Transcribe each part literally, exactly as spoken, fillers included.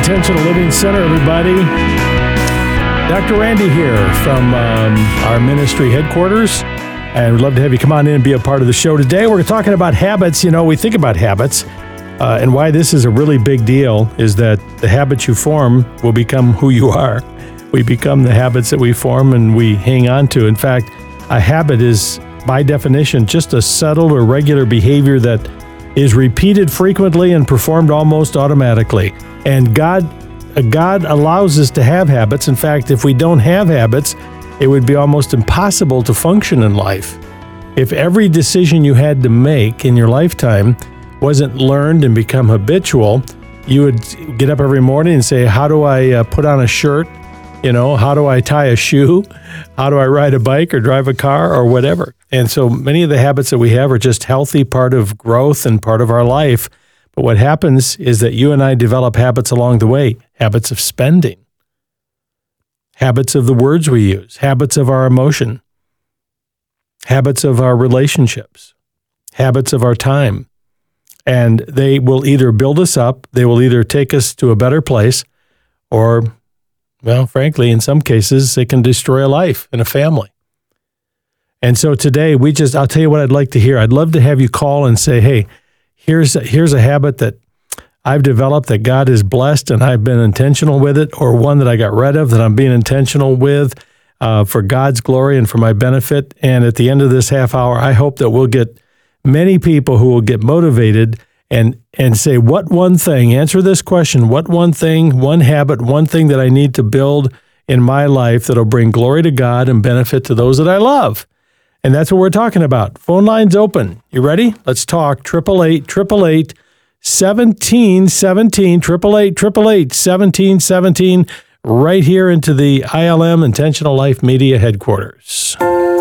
Intentional Living Center, everybody. Doctor Randy here from um, our ministry headquarters, and we'd love to have you come on in and be a part of the show today. We're talking about habits. You know, we think about habits, uh, and why this is a really big deal is that the habits you form will become who you are. We become the habits that we form and we hang on to. In fact, a habit is, by definition, just a subtle or regular behavior that is repeated frequently and performed almost automatically. And God, God allows us to have habits. In fact, if we don't have habits, it would be almost impossible to function in life. If every decision you had to make in your lifetime wasn't learned and become habitual, you would get up every morning and say, how do I uh, put on a shirt? You know, how do I tie a shoe? How do I ride a bike or drive a car or whatever? And so many of the habits that we have are just healthy part of growth and part of our life. But what happens is that you and I develop habits along the way, habits of spending, habits of the words we use, habits of our emotion, habits of our relationships, habits of our time. And they will either build us up, they will either take us to a better place, or well, frankly, in some cases, it can destroy a life and a family. And so today, we just, I'll tell you what I'd like to hear. I'd love to have you call and say, hey, here's a, here's a habit that I've developed that God has blessed and I've been intentional with it, or one that I got rid of that I'm being intentional with uh, for God's glory and for my benefit. And at the end of this half hour, I hope that we'll get many people who will get motivated and and say, what one thing, answer this question, what one thing, one habit, one thing that I need to build in my life that'll bring glory to God and benefit to those that I love. And that's what we're talking about. Phone line's open. You ready? Let's talk. triple eight, triple eight, seventeen seventeen, triple eight, triple eight, seventeen seventeen, right here into the I L M Intentional Life Media headquarters.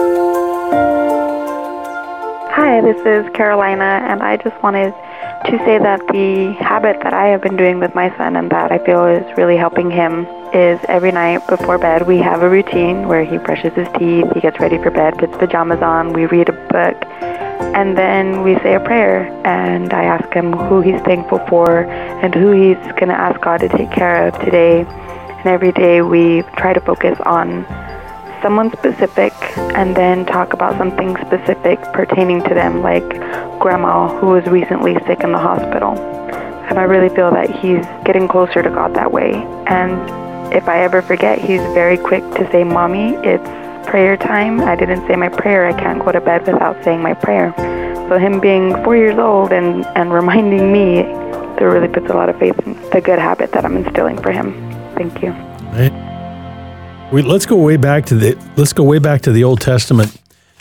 Hi, this is Carolina, and I just wanted to say that the habit that I have been doing with my son and that I feel is really helping him is every night before bed we have a routine where he brushes his teeth, he gets ready for bed, puts pajamas on, we read a book, and then we say a prayer, and I ask him who he's thankful for and who he's going to ask God to take care of today. And every day we try to focus on someone specific and then talk about something specific pertaining to them, like grandma who was recently sick in the hospital. And I really feel that he's getting closer to God that way. And if I ever forget, he's very quick to say, Mommy, it's prayer time. I didn't say my prayer. I can't go to bed without saying my prayer. So him being four years old and, and reminding me, there really puts a lot of faith in the good habit that I'm instilling for him. Thank you. Right. We, let's go way back to the let's go way back to the Old Testament,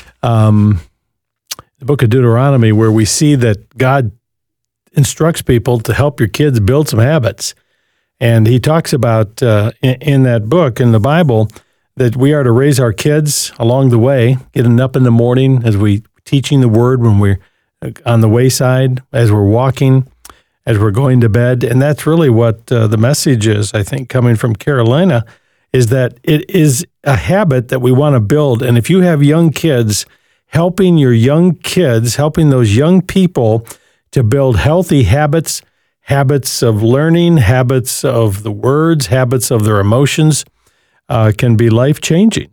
um, the book of Deuteronomy, where we see that God instructs people to help your kids build some habits, and He talks about uh, in, in that book in the Bible that we are to raise our kids along the way, getting up in the morning as we teaching the Word when we're on the wayside, as we're walking, as we're going to bed, and that's really what uh, the message is. I think coming from Carolina, is that it is a habit that we want to build. And if you have young kids, helping your young kids, helping those young people to build healthy habits, habits of learning, habits of the words, habits of their emotions, uh, can be life-changing.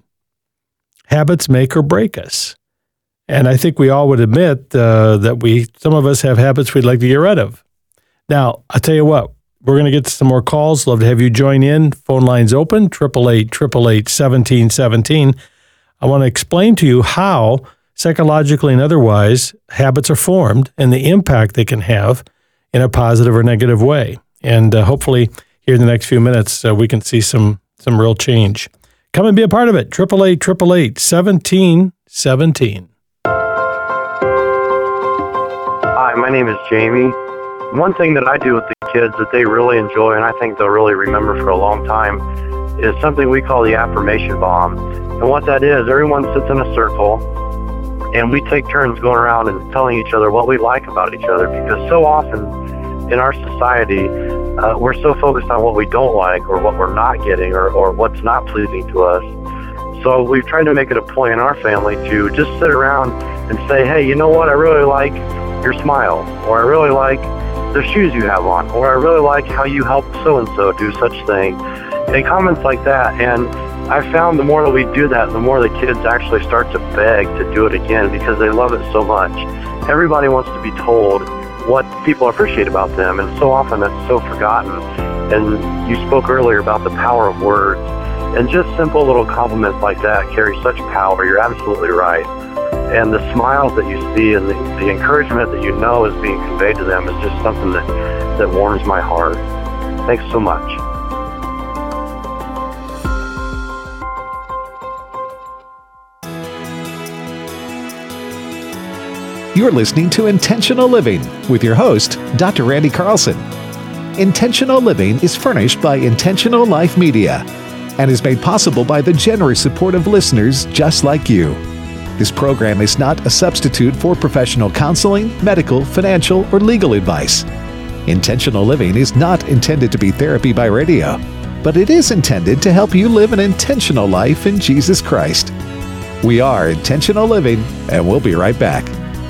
Habits make or break us. And I think we all would admit uh, that we, some of us have habits we'd like to get rid of. Now, I'll tell you what, we're going to get to some more calls. Love to have you join in. Phone lines open, triple eight, triple eight, seventeen seventeen. I want to explain to you how, psychologically and otherwise, habits are formed and the impact they can have in a positive or negative way. And uh, hopefully, here in the next few minutes, uh, we can see some some real change. Come and be a part of it. triple eight, triple eight, seventeen seventeen. Hi, my name is Jamie. One thing that I do with the kids that they really enjoy, and I think they'll really remember for a long time, is something we call the affirmation bomb. And what that is, everyone sits in a circle, and we take turns going around and telling each other what we like about each other, because so often in our society, uh, we're so focused on what we don't like or what we're not getting or, or what's not pleasing to us. So we've tried to make it a point in our family to just sit around and say, hey, you know what, I really like your smile, or I really like the shoes you have on, or I really like how you help so-and-so do such thing, and comments like that. And I found the more that we do that, the more the kids actually start to beg to do it again because they love it so much. Everybody wants to be told what people appreciate about them, and so often that's so forgotten. And you spoke earlier about the power of words, and just simple little compliments like that carry such power. You're absolutely right. And the smiles that you see and the, the encouragement that you know is being conveyed to them is just something that, that warms my heart. Thanks so much. You're listening to Intentional Living with your host, Doctor Randy Carlson. Intentional Living is furnished by Intentional Life Media and is made possible by the generous support of listeners just like you. This program is not a substitute for professional counseling, medical, financial, or legal advice. Intentional Living is not intended to be therapy by radio, but it is intended to help you live an intentional life in Jesus Christ. We are Intentional Living, and we'll be right back.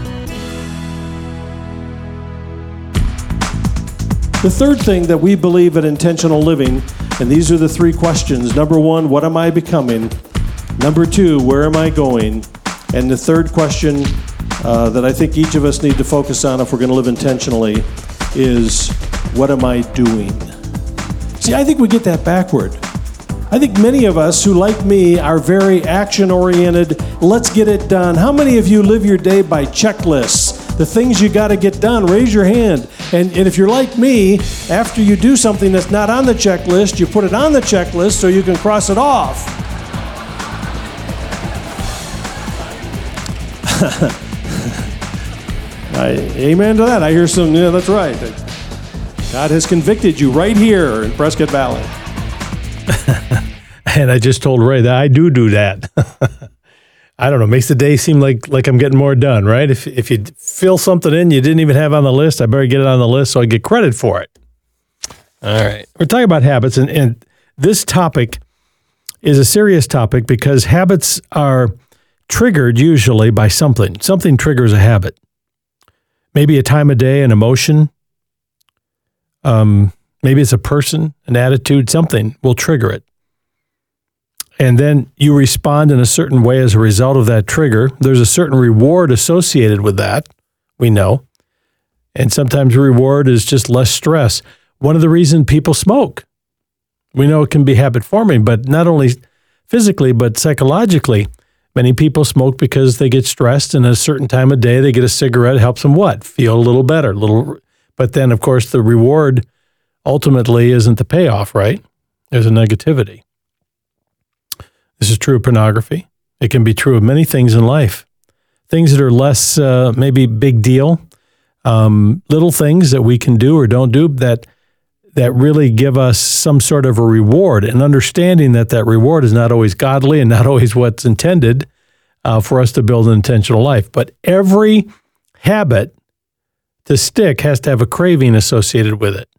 The third thing that we believe at Intentional Living, and these are the three questions. Number one, what am I becoming? Number two, where am I going? And the third question uh, that I think each of us need to focus on if we're going to live intentionally is, what am I doing? See, I think we get that backward. I think many of us who, like me, are very action-oriented. Let's get it done. How many of you live your day by checklists? The things you got to get done, raise your hand. And, and if you're like me, after you do something that's not on the checklist, you put it on the checklist so you can cross it off. I, amen to that. I hear some, yeah, that's right. God has convicted you right here in Prescott Valley. And I just told Ray that I do do that. I don't know, makes the day seem like like I'm getting more done, right? If if you fill something in you didn't even have on the list, I better get it on the list so I get credit for it. All right. We're talking about habits, and, and this topic is a serious topic because habits are triggered usually by something. Something triggers a habit. Maybe a time of day, an emotion. Um, maybe it's a person, an attitude, something will trigger it. And then you respond in a certain way as a result of that trigger. There's a certain reward associated with that, we know. And sometimes the reward is just less stress. One of the reasons people smoke, we know it can be habit forming, but not only physically, but psychologically. Many people smoke because they get stressed, and at a certain time of day, they get a cigarette. It helps them what? Feel a little better. Little, but then, of course, the reward ultimately isn't the payoff, right? There's a negativity. This is true of pornography. It can be true of many things in life. Things that are less, uh, maybe big deal, um, little things that we can do or don't do that that really give us some sort of a reward, and understanding that that reward is not always godly and not always what's intended uh, for us to build an intentional life. But every habit to stick has to have a craving associated with it.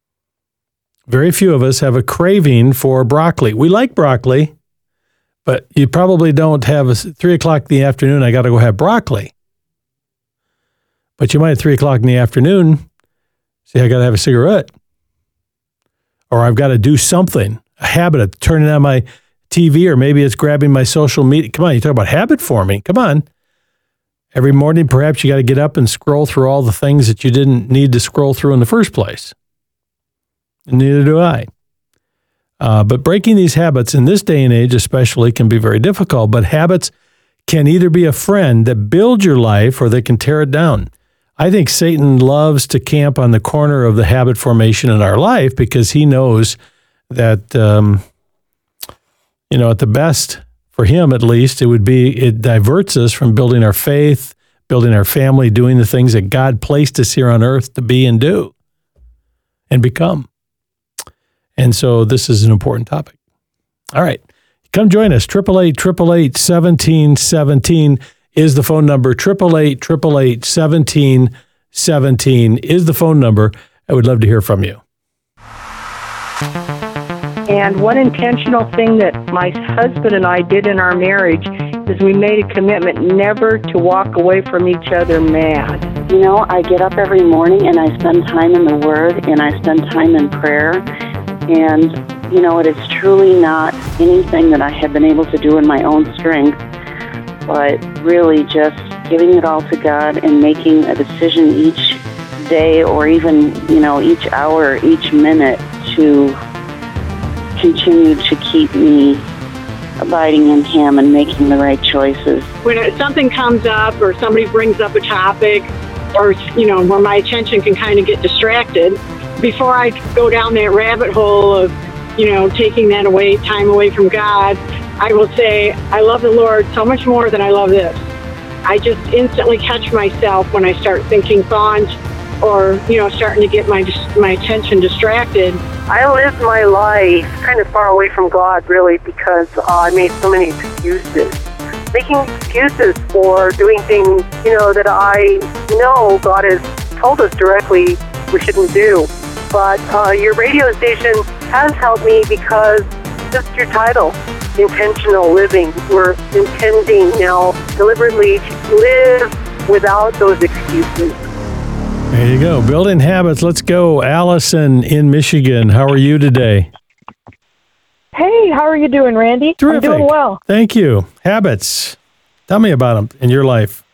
Very few of us have a craving for broccoli. We like broccoli, but you probably don't have a three o'clock in the afternoon, I got to go have broccoli. But you might at three o'clock in the afternoon say, I got to have a cigarette. Or I've got to do something, a habit of turning on my T V, or maybe it's grabbing my social media. Come on, you talk about habit forming. Come on. Every morning, perhaps you got to get up and scroll through all the things that you didn't need to scroll through in the first place. And neither do I. Uh, but breaking these habits in this day and age especially can be very difficult. But habits can either be a friend that builds your life or they can tear it down. I think Satan loves to camp on the corner of the habit formation in our life because he knows that, um, you know, at the best, for him at least, it would be, it diverts us from building our faith, building our family, doing the things that God placed us here on earth to be and do and become. And so this is an important topic. All right. Come join us. eight eight eight, eight eight eight, one seven one seven is the phone number. eight eight eight, eight eight eight, one seven one seven is the phone number. I would love to hear from you. And one intentional thing that my husband and I did in our marriage is we made a commitment never to walk away from each other mad. You know, I get up every morning and I spend time in the Word and I spend time in prayer. And, you know, it is truly not anything that I have been able to do in my own strength, but really just giving it all to God and making a decision each day or even, you know, each hour, each minute to continue to keep me abiding in Him and making the right choices. When it, something comes up or somebody brings up a topic or, you know, where my attention can kind of get distracted, before I go down that rabbit hole of, you know, taking that away, time away from God, I will say, I love the Lord so much more than I love this. I just instantly catch myself when I start thinking thoughts or, you know, starting to get my my attention distracted. I lived my life kind of far away from God, really, because uh, I made so many excuses. Making excuses for doing things, you know, that I know God has told us directly we shouldn't do. But uh, your radio station has helped me because just your title, Intentional Living. We're intending now deliberately to live without those excuses. There you go. Building habits. Let's go. Allison in Michigan. How are you today? Hey, how are you doing, Randy? Terrific. I'm doing well. Thank you. Habits. Tell me about them in your life.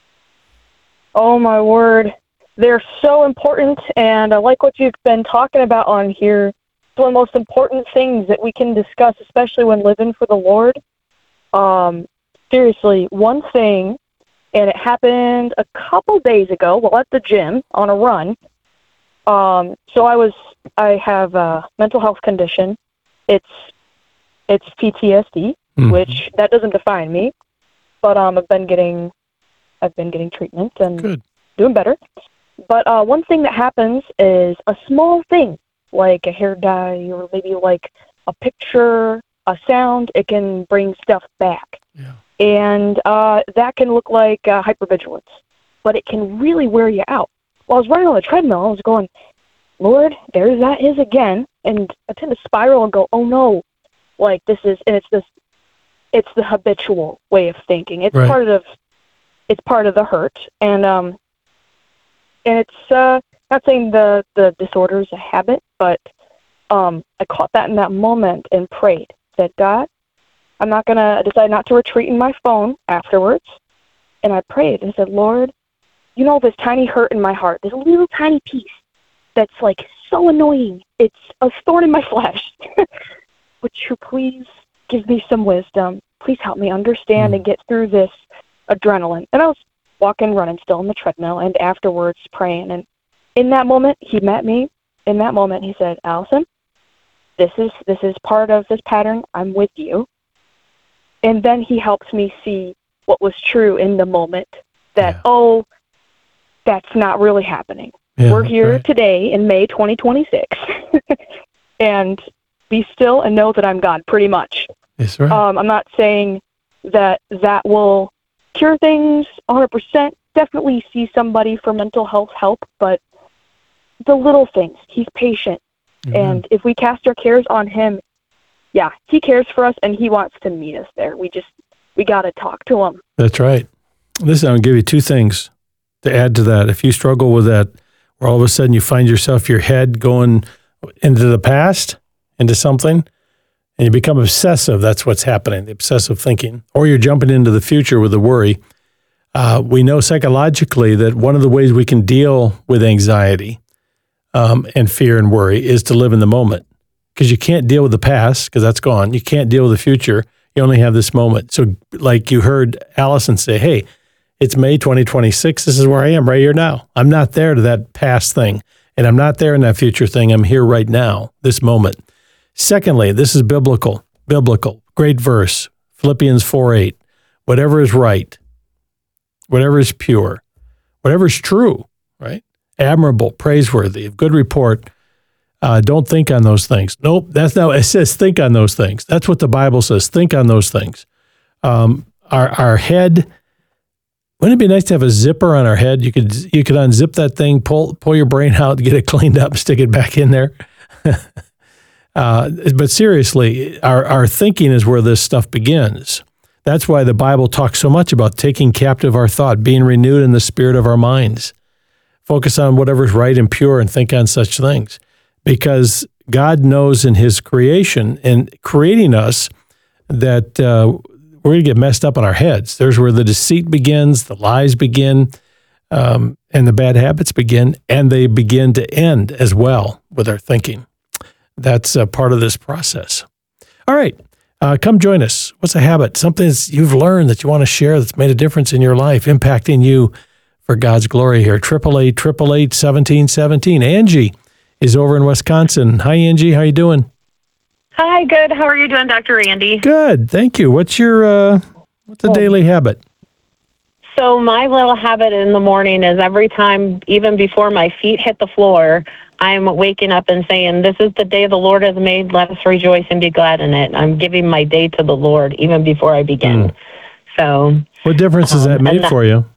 Oh, my word. They're so important, and I like what you've been talking about on here. It's one of the most important things that we can discuss, especially when living for the Lord. Um, seriously, one thing, and it happened a couple days ago while at the gym on a run. Um, so I was, I have a mental health condition. It's, it's P T S D, mm-hmm. which that doesn't define me, but um, I've been getting, I've been getting treatment and Good. doing better. But uh, one thing that happens is a small thing, like a hair dye or maybe like a picture, a sound, it can bring stuff back. Yeah. And uh, that can look like uh, hypervigilance, but it can really wear you out. While I was running on the treadmill, I was going, Lord, there that is again. And I tend to spiral and go, oh no, like this is, and it's this, it's the habitual way of thinking. It's right. part of, it's part of the hurt. And, um, and it's, uh, not saying the, the disorder is a habit, but um, I caught that in that moment and prayed. Said, God, I'm not going to decide not to retreat in my phone afterwards. And I prayed and said, Lord, you know this tiny hurt in my heart, this little tiny piece that's like so annoying. It's a thorn in my flesh. Would you please give me some wisdom? Please help me understand mm. and get through this adrenaline. And I was walking, running still on the treadmill, and afterwards praying. And in that moment, he met me. In that moment, he said, Allison, this is this is part of this pattern. I'm with you. And then he helped me see what was true in the moment, that, yeah. oh, that's not really happening. Yeah, We're here right. today in May twenty twenty-six. And be still and know that I'm God, pretty much. That's right. Um, I'm not saying that that will cure things one hundred percent. Definitely see somebody for mental health help, but the little things, he's patient. Mm-hmm. And if we cast our cares on him, yeah, he cares for us and he wants to meet us there. We just, we got to talk to him. That's right. Listen, I'll give you two things to add to that. If you struggle with that, where all of a sudden you find yourself, your head going into the past, into something, and you become obsessive, that's what's happening, the obsessive thinking, or you're jumping into the future with the worry. Uh, we know psychologically that one of the ways we can deal with anxiety um, and fear and worry is to live in the moment, because you can't deal with the past because that's gone. You can't deal with the future. You only have this moment. So like you heard Allison say, hey, it's May twenty twenty-six. This is where I am right here now. I'm not there to that past thing, and I'm not there in that future thing. I'm here right now, this moment. Secondly, this is biblical. Biblical. Great verse. Philippians four eight. Whatever is right, whatever is pure, whatever is true, right? Admirable, praiseworthy, of good report. Uh, don't think on those things. Nope, that's not. It says think on those things. That's what the Bible says. Think on those things. Um, our our head. Wouldn't it be nice to have a zipper on our head? You could you could unzip that thing, pull pull your brain out, get it cleaned up, stick it back in there. uh, but seriously, our our thinking is where this stuff begins. That's why the Bible talks so much about taking captive our thought, being renewed in the spirit of our minds. Focus on whatever's right and pure and think on such things. Because God knows in his creation and creating us that uh, we're going to get messed up in our heads. There's where the deceit begins, the lies begin, um, and the bad habits begin, and they begin to end as well with our thinking. That's uh, part of this process. All right. Uh, come join us. What's a habit? Something that you've learned that you want to share that's made a difference in your life, impacting you for God's glory here. eight eight eight, eight eight eight, one seven one seven. Angie is over in Wisconsin. Hi, Angie. How you doing? Hi, good. How are you doing, Doctor Randy? Good. Thank you. What's your uh, what's a Oh. daily habit? So my little habit in the morning is every time, even before my feet hit the floor, I'm waking up and saying, this is the day the Lord has made. Let us rejoice and be glad in it. I'm giving my day to the Lord even before I begin. Mm. So What difference has Um, that and made that- for you?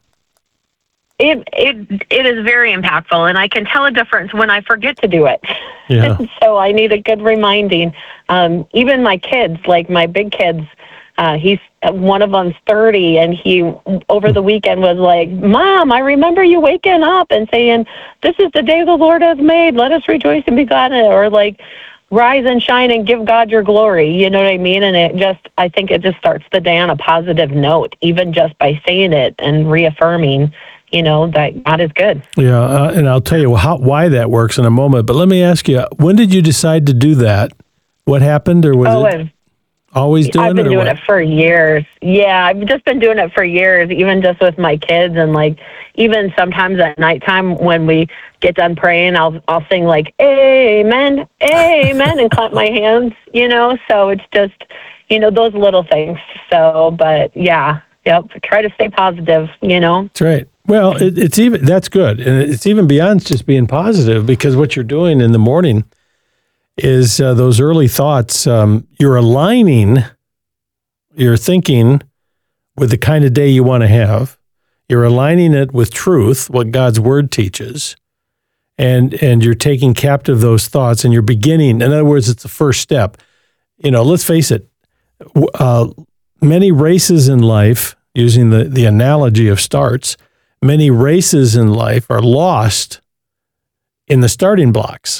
it it it is very impactful, and I can tell a difference when I forget to do it. Yeah. So I need a good reminding. Um, even my kids, like my big kids, uh, he's one of them's thirty, and he over the weekend was like, "Mom, I remember you waking up and saying, 'This is the day the Lord has made. Let us rejoice and be glad in it.'" Or like, "Rise and shine and give God your glory." You know what I mean? And it just, I think it just starts the day on a positive note, even just by saying it and reaffirming, you know, that God is good. Yeah, uh, and I'll tell you how, why that works in a moment. But let me ask you, when did you decide to do that? What happened, or was Oh, it and always doing I've been it? or doing what? it for years. Yeah, I've just been doing it for years, even just with my kids, and like even sometimes at nighttime when we get done praying, I'll I'll sing like "Amen, Amen" and clap my hands. You know, so it's just, you know, those little things. So, but yeah, yep. Try to stay positive. You know. That's right. Well, it, it's even that's good, and it's even beyond just being positive, because what you're doing in the morning is uh, those early thoughts. Um, you're aligning your thinking with the kind of day you want to have. You're aligning it with truth, what God's word teaches, and and you're taking captive those thoughts, and you're beginning. In other words, it's the first step. You know, let's face it. w- Uh, many races in life, using the the analogy of starts. Many races in life are lost in the starting blocks.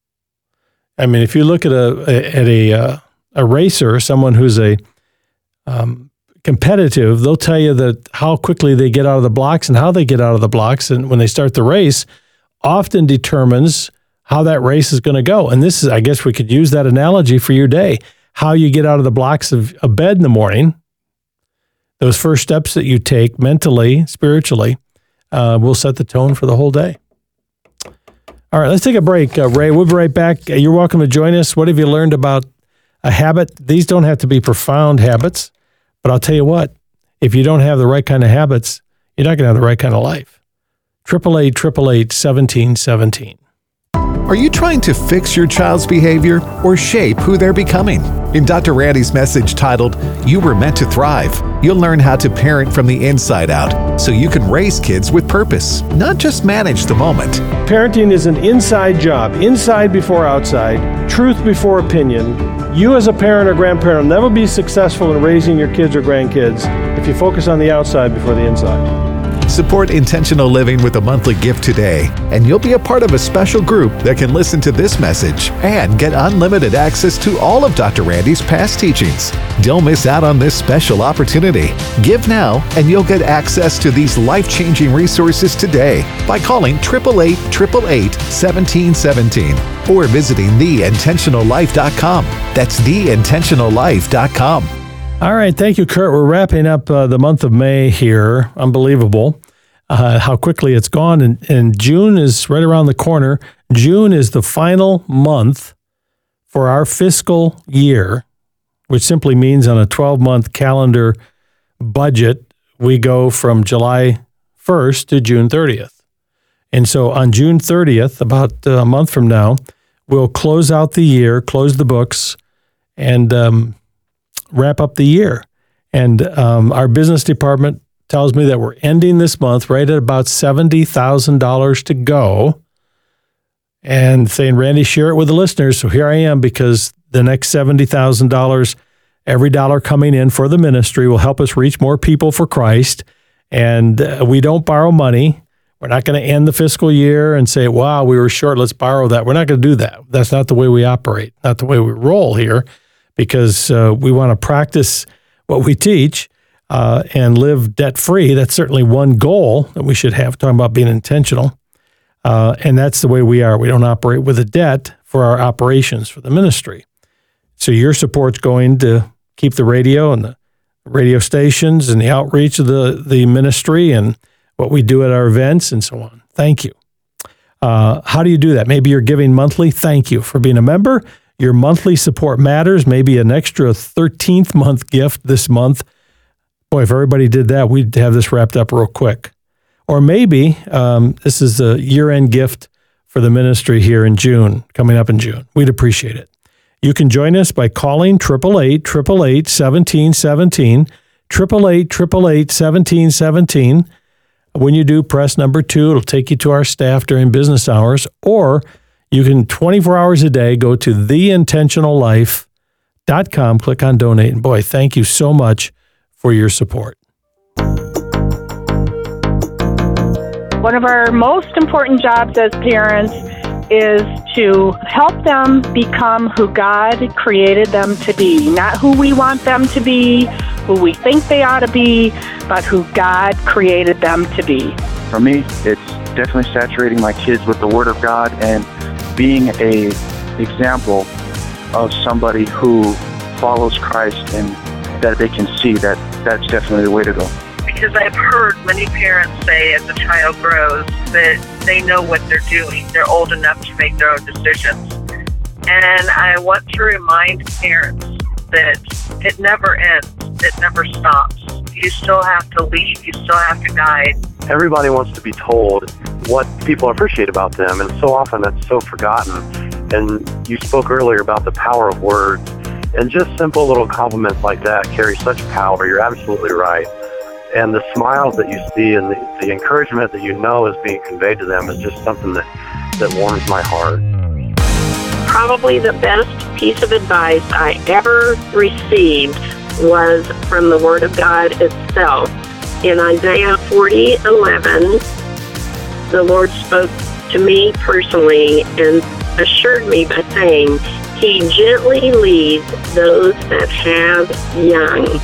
I mean, if you look at a, a at a uh, a racer, someone who's a um, competitive, they'll tell you that how quickly they get out of the blocks and how they get out of the blocks, and when they start the race, often determines how that race is going to go. And this is, I guess, we could use that analogy for your day. How you get out of the blocks of a bed in the morning. Those first steps that you take mentally, spiritually, uh, will set the tone for the whole day. All right, let's take a break. Uh, Ray, we'll be right back. Uh, you're welcome to join us. What have you learned about a habit? These don't have to be profound habits, but I'll tell you what, if you don't have the right kind of habits, you're not going to have the right kind of life. eight eight eight, eight eight eight, one seven one seven. Are you trying to fix your child's behavior or shape who they're becoming? In Doctor Randy's message titled, You Were Meant to Thrive, you'll learn how to parent from the inside out so you can raise kids with purpose, not just manage the moment. Parenting is an inside job, inside before outside, truth before opinion. You as a parent or grandparent will never be successful in raising your kids or grandkids if you focus on the outside before the inside. Support Intentional Living with a monthly gift today, and you'll be a part of a special group that can listen to this message and get unlimited access to all of Doctor Randy's past teachings. Don't miss out on this special opportunity. Give now, and you'll get access to these life-changing resources today by calling eight eight eight, eight eight eight, one seven one seven or visiting the intentional life dot com. That's the intentional life dot com. All right. Thank you, Kurt. We're wrapping up uh, the month of May here. Unbelievable uh, how quickly it's gone. And, and June is right around the corner. June is the final month for our fiscal year, which simply means on a twelve-month calendar budget, we go from July first to June thirtieth. And so on June thirtieth, about a month from now, we'll close out the year, close the books, and um, wrap up the year. And um, our business department tells me that we're ending this month right at about seventy thousand dollars to go, and saying, Randy, share it with the listeners. So here I am, because the next seventy thousand dollars Every dollar coming in for the ministry will help us reach more people for Christ. And uh, we don't borrow money. We're not going to end the fiscal year and say, wow, we were short, let's borrow that. We're not going to do that. That's not the way we operate, not the way we roll here, because uh, we want to practice what we teach uh, and live debt-free. That's certainly one goal that we should have, talking about being intentional. Uh, and that's the way we are. We don't operate with a debt for our operations for the ministry. So your support's going to keep the radio and the radio stations and the outreach of the, the ministry and what we do at our events and so on. Thank you. Uh, how do you do that? Maybe you're giving monthly. Thank you for being a member. Your monthly support matters. Maybe an extra thirteenth month gift this month. Boy, if everybody did that, we'd have this wrapped up real quick. Or maybe um, this is a year-end gift for the ministry here in June, coming up in June. We'd appreciate it. You can join us by calling eight eight eight, eight eight eight, one seven one seven, eight eight eight, eight eight eight, one seven one seven. When you do, press number two. It'll take you to our staff during business hours. Or you can, twenty-four hours a day, go to the intentional life dot com, click on donate. And boy, thank you so much for your support. One of our most important jobs as parents is to help them become who God created them to be. Not who we want them to be, who we think they ought to be, but who God created them to be. For me, it's definitely saturating my kids with the Word of God and being a example of somebody who follows Christ and that they can see that that's definitely the way to go. Because I've heard many parents say as the child grows that they know what they're doing. They're old enough to make their own decisions. And I want to remind parents that it never ends. It never stops. You still have to lead. You still have to guide. Everybody wants to be told what people appreciate about them, and so often that's so forgotten. And you spoke earlier about the power of words, and just simple little compliments like that carry such power. You're absolutely right. And the smiles that you see and the, the encouragement that you know is being conveyed to them is just something that, that warms my heart. Probably the best piece of advice I ever received was from the Word of God itself. In Isaiah forty eleven, the Lord spoke to me personally and assured me by saying, He gently leads those that have young.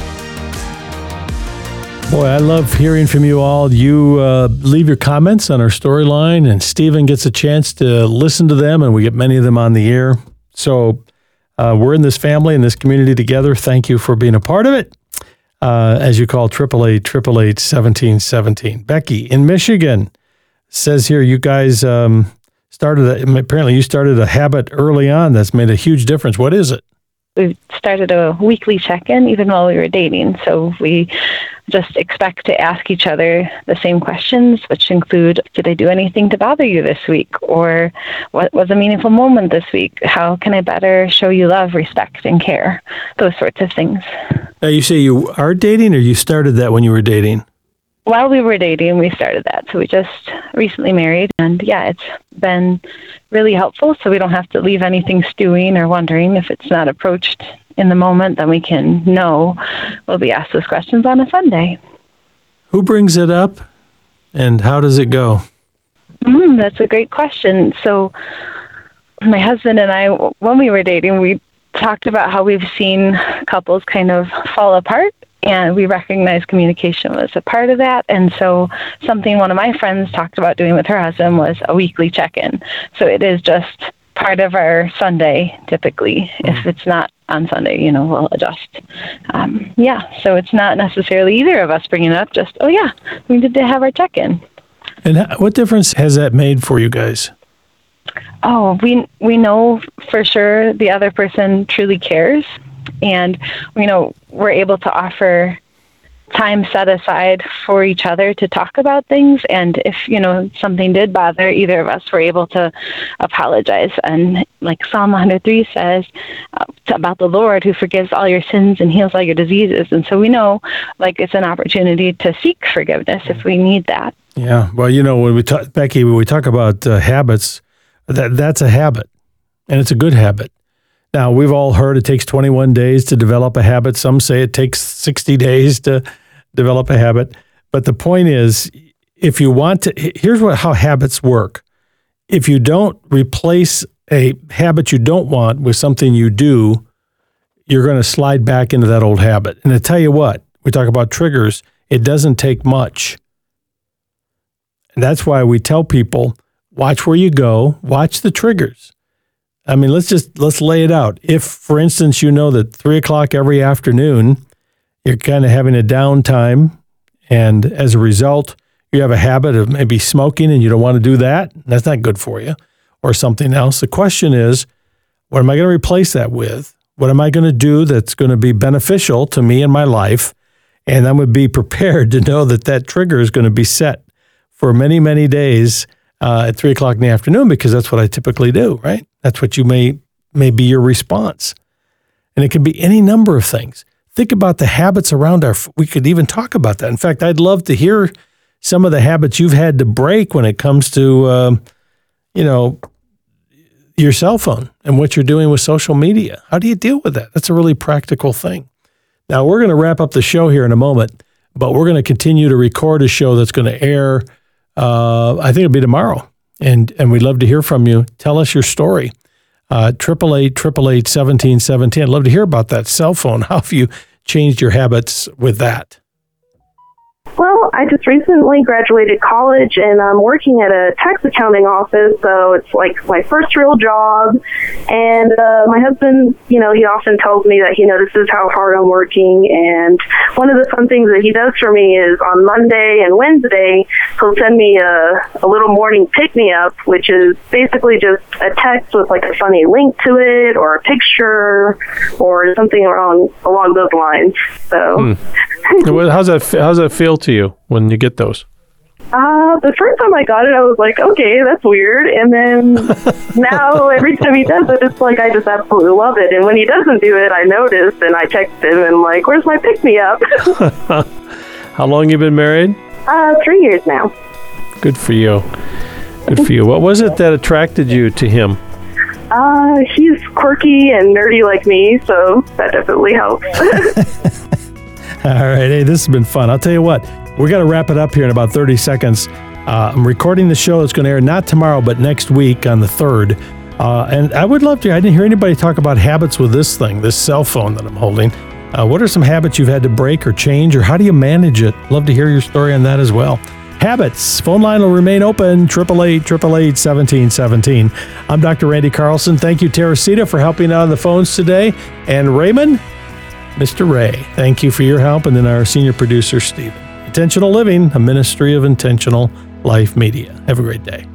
Boy, I love hearing from you all. You uh, leave your comments on our storyline, and Stephen gets a chance to listen to them, and we get many of them on the air. So uh, we're in this family, in this community together. Thank you for being a part of it. Uh, as you call, eight eight eight, eight eight eight, one seven one seven. Becky in Michigan says here, you guys um, started, a, apparently you started a habit early on that's made a huge difference. What is it? We started a weekly check-in even while we were dating. So we just expect to ask each other the same questions, which include, did I do anything to bother you this week? Or what was a meaningful moment this week? How can I better show you love, respect, and care? Those sorts of things. Now, you say you are dating, or you started that when you were dating? While we were dating, we started that. So we just recently married. And yeah, it's been really helpful. So we don't have to leave anything stewing or wondering. If it's not approached in the moment, then we can know we'll be asked those questions on a Sunday. Who brings it up and how does it go? Mm, that's a great question. So my husband and I, when we were dating, we talked about how we've seen couples kind of fall apart. And we recognized communication was a part of that. And so something one of my friends talked about doing with her husband was a weekly check-in. So it is just part of our Sunday, typically. Mm-hmm. If it's not on Sunday, you know, we'll adjust. Um, yeah, so it's not necessarily either of us bringing it up, just, oh, yeah, we need to have our check-in. And what difference has that made for you guys? Oh, we we know for sure the other person truly cares. And, you know, we're able to offer time set aside for each other to talk about things. And if, you know, something did bother either of us, we're able to apologize. And like Psalm one oh three says uh, about the Lord who forgives all your sins and heals all your diseases. And so we know, like, it's an opportunity to seek forgiveness if we need that. Yeah. Well, you know, when we talk, Becky, when we talk about uh, habits, that that's a habit, and it's a good habit. Now, we've all heard it takes twenty-one days to develop a habit. Some say it takes sixty days to develop a habit. But the point is, if you want to, here's what how habits work. If you don't replace a habit you don't want with something you do, you're going to slide back into that old habit. And I tell you what, we talk about triggers, it doesn't take much. And that's why we tell people, watch where you go, watch the triggers. I mean, let's just, let's lay it out. If, for instance, you know that three o'clock every afternoon, you're kind of having a downtime, and as a result, you have a habit of maybe smoking and you don't want to do that, that's not good for you, or something else. The question is, what am I going to replace that with? What am I going to do that's going to be beneficial to me in my life? And I'm going to be prepared to know that that trigger is going to be set for many, many days uh, at three o'clock in the afternoon, because that's what I typically do, right? That's what you may, may be your response. And it can be any number of things. Think about the habits around our, we could even talk about that. In fact, I'd love to hear some of the habits you've had to break when it comes to, um, you know, your cell phone and what you're doing with social media. How do you deal with that? That's a really practical thing. Now, we're going to wrap up the show here in a moment, but we're going to continue to record a show that's going to air, uh, I think it'll be tomorrow. And and we'd love to hear from you. Tell us your story. Uh, eight eight eight, eight eight eight, one seven one seven. I'd love to hear about that cell phone. How have you changed your habits with that? Well, I just recently graduated college, and I'm working at a tax accounting office, so it's like my first real job. And uh, my husband, you know, he often tells me that he notices how hard I'm working, and one of the fun things that he does for me is on Monday and Wednesday, he'll send me a, a little morning pick-me-up, which is basically just a text with like a funny link to it, or a picture, or something along, along those lines. So... Hmm. Well, how's that, how's that feel to you when you get those? Uh, the first time I got it, I was like, okay, that's weird. And then now every time he does it, it's like I just absolutely love it. And when he doesn't do it, I notice and I text him and like, where's my pick-me-up? How long you been married? Uh, three years now. Good for you. Good for you. What was it that attracted you to him? Uh, he's quirky and nerdy like me, so that definitely helps. All right. Hey, this has been fun. I'll tell you what, we're going to wrap it up here in about thirty seconds. Uh, I'm recording the show that's going to air not tomorrow, but next week on the third. Uh, and I would love to, I didn't hear anybody talk about habits with this thing, this cell phone that I'm holding. Uh, what are some habits you've had to break or change, or how do you manage it? Love to hear your story on that as well. Habits. Phone line will remain open, eight eight eight, eight eight eight, one seven one seven. I'm Doctor Randy Carlson. Thank you, Teresita, for helping out on the phones today. And Raymond, Mister Ray, thank you for your help. And then our senior producer, Stephen. Intentional Living, a ministry of Intentional Life Media. Have a great day.